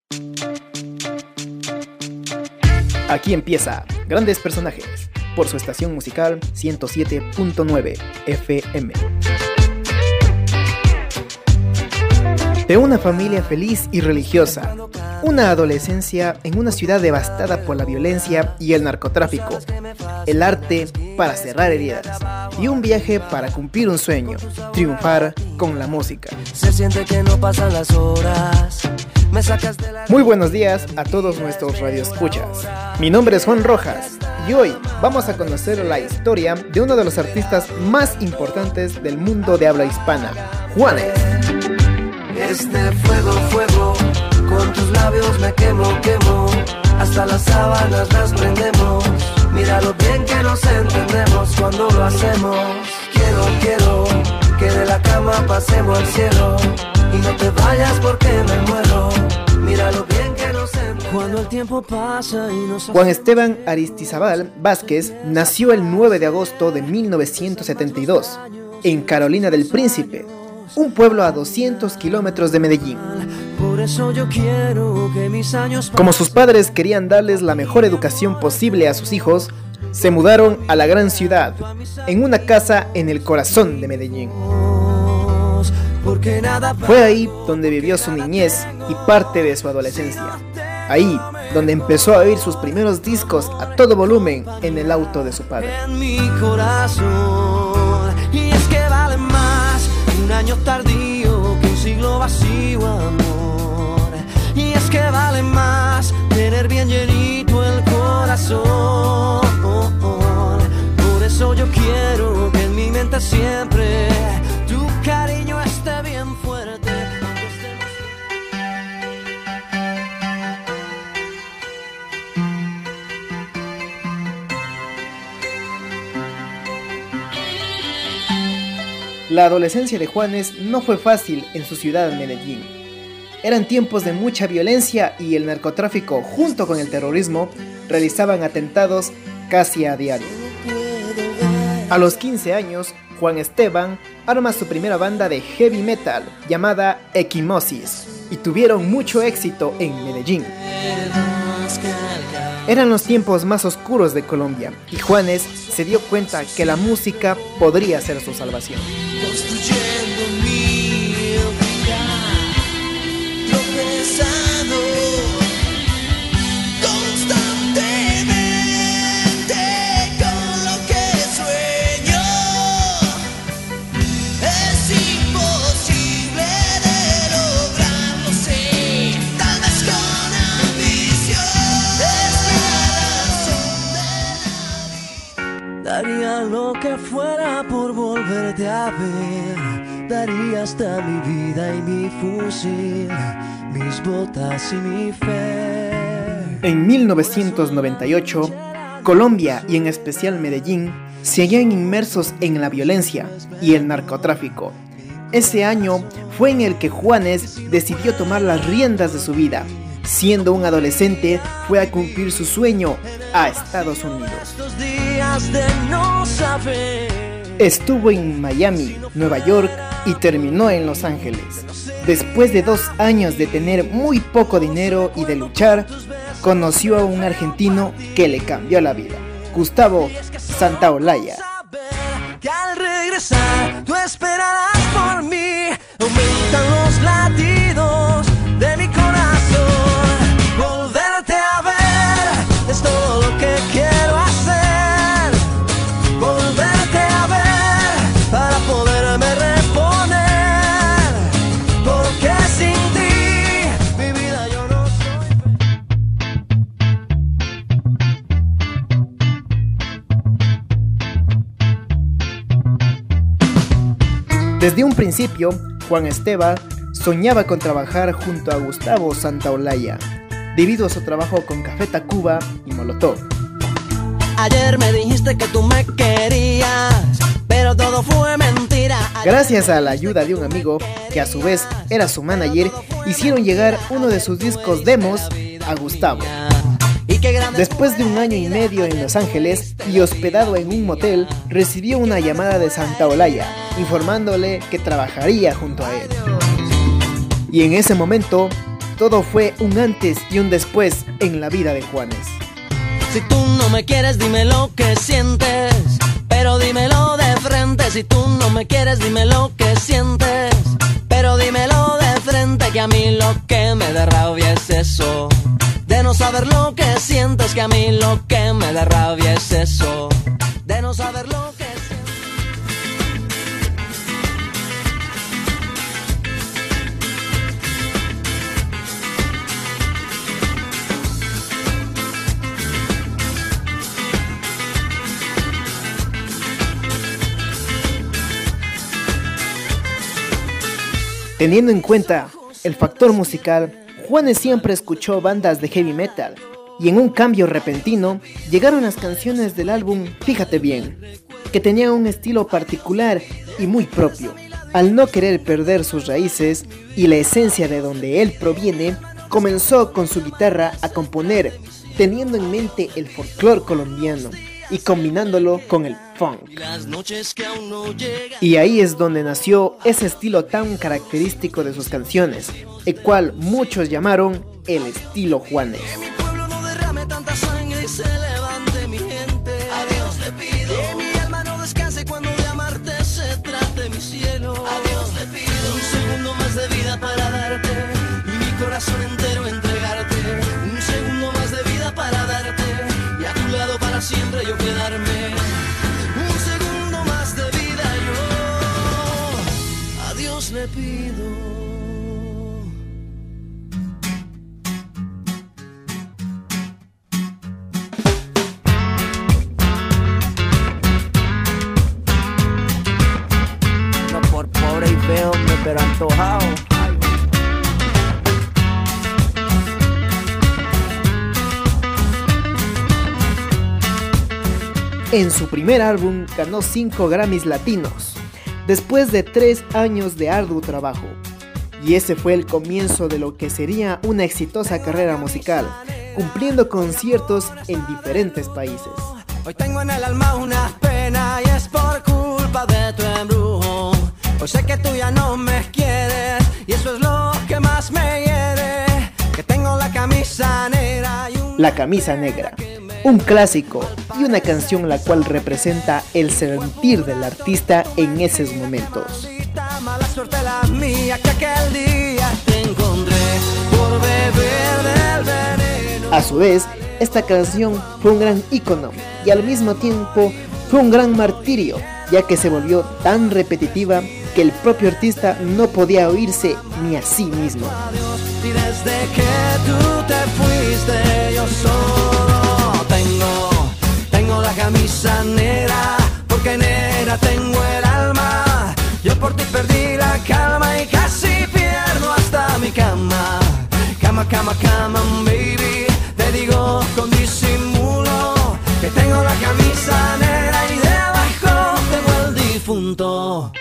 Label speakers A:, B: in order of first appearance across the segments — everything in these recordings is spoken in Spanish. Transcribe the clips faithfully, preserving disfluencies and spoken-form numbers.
A: Aquí empieza Grandes Personajes, por su estación musical ciento siete punto nueve F M. De una familia feliz y religiosa, una adolescencia en una ciudad devastada por la violencia y el narcotráfico, el arte para cerrar heridas y un viaje para cumplir un sueño, triunfar con la música.
B: Se siente que no pasan las horas.
A: Muy buenos días a todos nuestros radioescuchas. Mi nombre es Juan Rojas y hoy vamos a conocer la historia de uno de los artistas más importantes del mundo de habla hispana, Juanes.
B: Este fuego, fuego, con tus labios me quemo, quemo. Hasta las sábanas las prendemos. Mira lo bien que nos entendemos cuando lo hacemos. Quiero, quiero, que de la cama pasemos al cielo. Y no te vayas porque me muero. Mira lo bien que nos entendemos cuando el tiempo pasa y nos...
A: Juan Esteban Aristizábal Vázquez nació el nueve de agosto de mil novecientos setenta y dos en Carolina del Príncipe, un pueblo a doscientos kilómetros de Medellín.
B: Por eso yo quiero que mis años...
A: Como sus padres querían darles la mejor educación posible a sus hijos, se mudaron a la gran ciudad, en una casa en el corazón de Medellín. Fue ahí donde vivió su niñez y parte de su adolescencia. Ahí donde empezó a oír sus primeros discos a todo volumen en el auto de su padre.
B: En mi corazón, y es que vale más un año tardío que un siglo vacío, amor. Y es que vale más tener bien llenito el corazón. Por eso yo quiero que en mi mente siempre tu cariño esté bien fuerte.
A: La adolescencia de Juanes no fue fácil en su ciudad, Medellín. Eran tiempos de mucha violencia y el narcotráfico, junto con el terrorismo, realizaban atentados casi a diario. A los quince años, Juan Esteban arma su primera banda de heavy metal llamada Equimosis y tuvieron mucho éxito en Medellín. Eran los tiempos más oscuros de Colombia y Juanes se dio cuenta que la música podría ser su salvación.
B: Construyendo mi vida, tropezando constantemente con lo que sueño. Es imposible de lograrlo, sí, tal vez con ambición. Es la razón de la vida. Daría lo que fuera por volverte a ver. Daría hasta mi vida y mi fusil, mis botas y mi fe.
A: En mil novecientos noventa y ocho, Colombia y en especial Medellín se hallan inmersos en la violencia y el narcotráfico. Ese año fue en el que Juanes decidió tomar las riendas de su vida. Siendo un adolescente, fue a cumplir su sueño a Estados Unidos. Estuvo en Miami, Nueva York y terminó en Los Ángeles. Después de dos años de tener muy poco dinero y de luchar, conoció a un argentino que le cambió la vida, Gustavo Santaolalla.
B: Que al regresar tú esperarás por mí. Aumentan los latidos de mi corazón. Volverte a ver es todo lo que quiero hacer. Volverte a ver para poderme reponer. Porque sin ti mi vida yo no
A: soy. Desde un principio, Juan Esteban soñaba con trabajar junto a Gustavo Santaolalla, debido a su trabajo con Café Tacuba y Molotov.
B: Ayer me dijiste que tú me querías, pero todo fue mentira.
A: Gracias a la ayuda de un amigo, que a su vez era su manager, hicieron llegar uno de sus discos demos a Gustavo. Después de un año y medio en Los Ángeles y hospedado en un motel, recibió una llamada de Santaolalla, informándole que trabajaría junto a él. Y en ese momento todo fue un antes y un después en la vida de Juanes.
C: Si tú no me quieres, dime lo que sientes, pero dímelo de frente. Si tú no me quieres, dime lo que sientes, pero dímelo de frente. Que a mí lo que me da rabia es eso, de no saber lo que sientes. Que a mí lo que me da rabia es eso, de no saber lo que sientes.
A: Teniendo en cuenta el factor musical, Juanes siempre escuchó bandas de heavy metal, y en un cambio repentino llegaron las canciones del álbum Fíjate Bien, que tenían un estilo particular y muy propio. Al no querer perder sus raíces y la esencia de donde él proviene, comenzó con su guitarra a componer, teniendo en mente el folclore colombiano y combinándolo con el funk. Y ahí es donde nació ese estilo tan característico de sus canciones, el cual muchos llamaron el estilo Juanes.
C: Que mi pueblo no derrame tanta sangre y se levante mi gente. A Dios le pido que mi alma no descanse cuando de amarte se trate mi cielo. A Dios le pido un segundo más de vida para darte y mi corazón entero entregarte. Un segundo más de vida para darte y a tu lado para siempre yo quedarme. Un segundo más de vida yo a Dios le pido.
B: Pero antojado.
A: En su primer álbum ganó cinco Grammys latinos, después de tres años de arduo trabajo. Y ese fue el comienzo de lo que sería una exitosa carrera musical, cumpliendo conciertos en diferentes países.
C: Hoy tengo en el alma una pena y es por culpa de tu embrujo. Hoy sé que tú ya no me quieres y eso es lo que más me hiere. Que tengo la camisa negra y un...
A: La camisa negra, un clásico y una canción la cual representa el sentir del artista en esos momentos.
C: Mala suerte la mía que aquel día te encontré por beber del veneno.
A: A su vez, esta canción fue un gran ícono y al mismo tiempo fue un gran martirio, ya que se volvió tan repetitiva que el propio artista no podía oírse ni a sí mismo.
C: Y desde que tú te fuiste yo solo tengo, tengo la camisa negra, porque negra tengo el alma. Yo por ti perdí la calma y casi pierdo hasta mi cama. Cama, cama, cama, baby, te digo con disimulo que tengo la camisa negra y debajo tengo el difunto.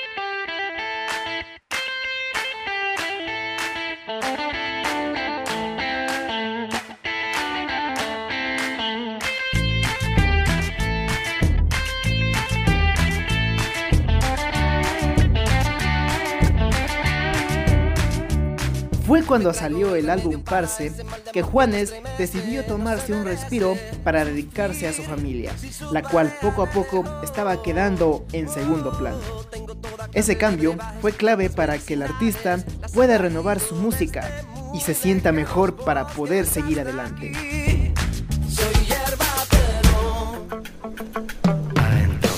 A: Fue cuando salió el álbum Parce que Juanes decidió tomarse un respiro para dedicarse a su familia, la cual poco a poco estaba quedando en segundo plano. Ese cambio fue clave para que el artista pueda renovar su música y se sienta mejor para poder seguir adelante.
C: Soy hierba, pero adentro.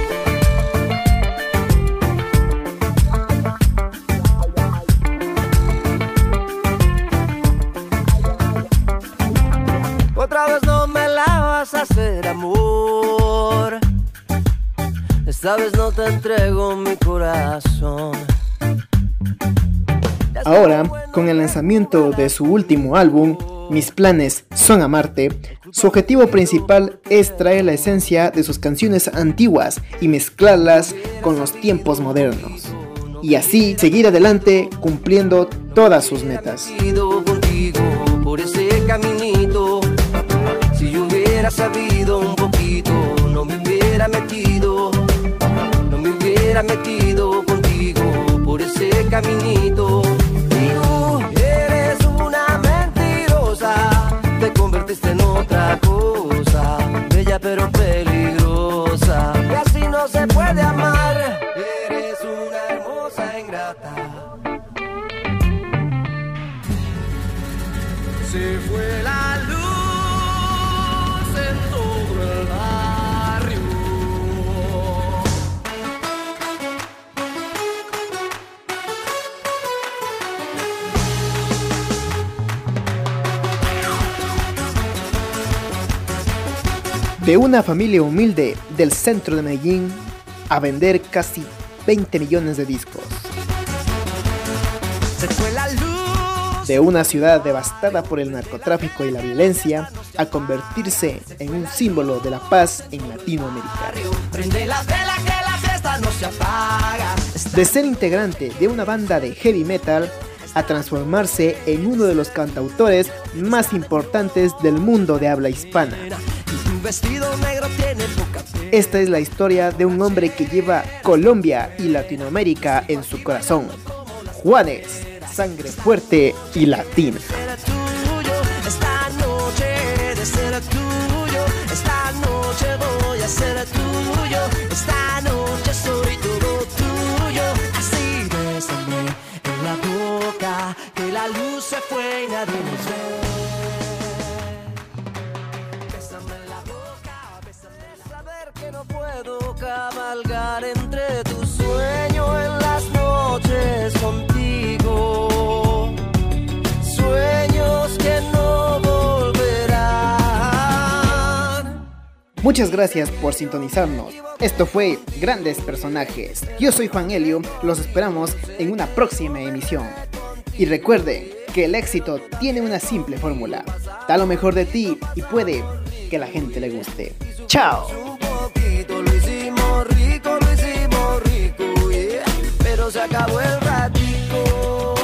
C: Otra vez no me la vas a hacer amor. Esta vez no te entrego mi corazón.
A: Ahora, con el lanzamiento de su último álbum, Mis planes son amarte, su objetivo principal es traer la esencia de sus canciones antiguas y mezclarlas con los tiempos modernos, y así seguir adelante cumpliendo todas sus metas.
C: Contigo por ese caminito. Si yo hubiera sabido un poquito, no me hubiera metido, no me hubiera metido contigo por ese caminito. Tú eres se fue la luz en todo el barrio.
A: De una familia humilde del centro de Medellín a vender casi veinte millones de discos.
C: Se fue la luz.
A: De una ciudad devastada por el narcotráfico y la violencia a convertirse en un símbolo de la paz en Latinoamérica.
C: Prende las velas que la fiesta no se apaga.
A: De ser integrante de una banda de heavy metal a transformarse en uno de los cantautores más importantes del mundo de habla hispana.
C: Vestido negro tiene poca piel.
A: Esta es la historia de un hombre que lleva Colombia y Latinoamérica en su corazón. Juanes, sangre fuerte y latina.
C: Será tuyo, esta noche de ser tuyo, esta noche voy a ser tuyo, esta noche soy todo tuyo. Así bésame en la boca, que la luz se fue y nadie nos ve. No puedo cabalgar entre tu sueño en las noches contigo, sueños que no volverán.
A: Muchas gracias por sintonizarnos. Esto fue Grandes Personajes. Yo soy Juan Elio, los esperamos en una próxima emisión. Y recuerden que el éxito tiene una simple fórmula. Da lo mejor de ti y puede que la gente le guste. ¡Chao!
C: Lo hicimos rico, lo hicimos rico, yeah. Pero se acabó el ratico.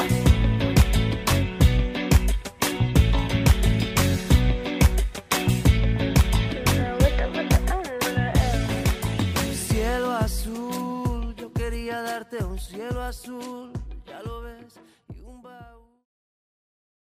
C: Cielo azul, yo quería darte un cielo azul.